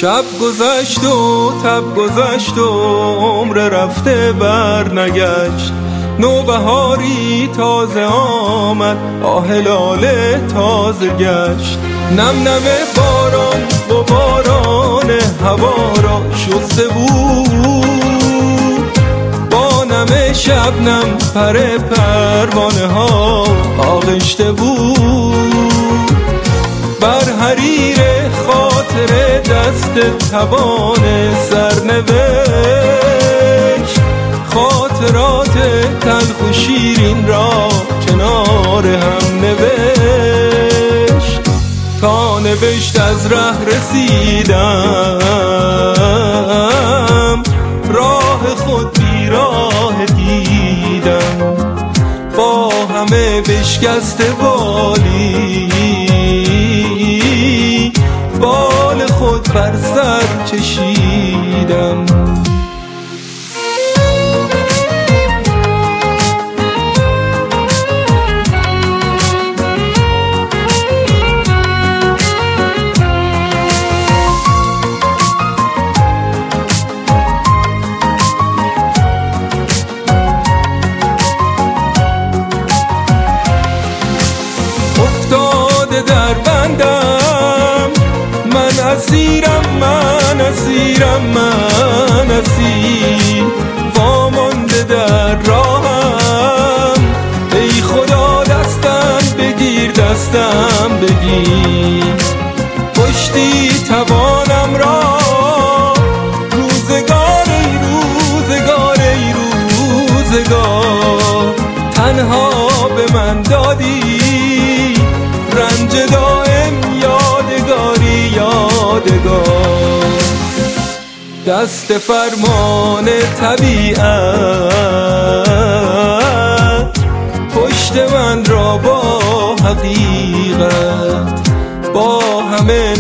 شب گذشت و تب گذشت و عمر رفته بر نگشت. نوبهاری تازه آمد، آه لاله تازه گشت. نم نم باران و باران هوا را شسته بود، با نم شبنم پر پروانه ها آغشته بود. بر حریر خاطر دست توان سرنوشت، خاطرات تلخ و شیرین را کنار هم نوشت. تا نوشت از ره رسیدم، راه خود بی راه دیدم. با همه بشکست بالی، بال خود بر سر چشیدم. افتاده در بندم، من اسیرم، من اسیرم، من اسیر. وامانده در راهم، ای خدا دستم بگیر، دستم بگیر. پشتی توانم را، روزگار ای روزگار ای روزگار. تنها به من دادی رنج دائم، یادگاری یادگار. دست فرمان طبیعت پشت من را با حقیقت، با همه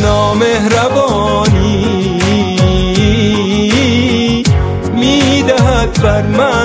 نامهربانی میدهد بر من